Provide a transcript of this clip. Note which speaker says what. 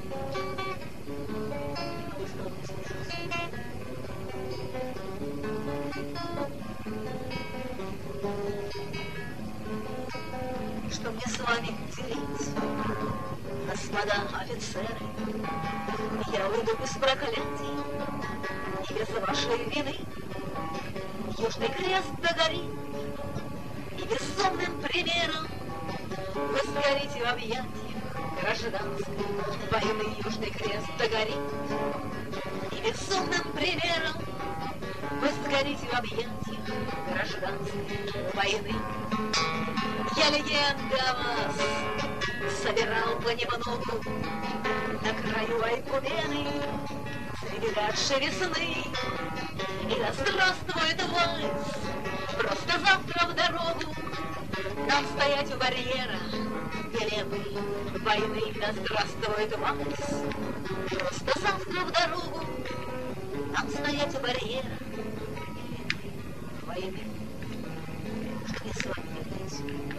Speaker 1: Что мне с вами делить, господа офицеры? Я уйду без проклятий и без вашей вины. Южный крест догорит, и безумным примером вы сгорите в объятиях гражданской войны. Южный крест догорит, и безумным примером вы сгорите в объятиях гражданской войны. Я легенда о вас собирал понемногу на краю Айкумены среди дальшей весны. И да здравствует вальс, просто завтра в дорогу нам стоять у барьера глебы войны. Да здравствует вальс, просто завтра в дорогу нам стоять у барьера войны. Что мне с вами делать?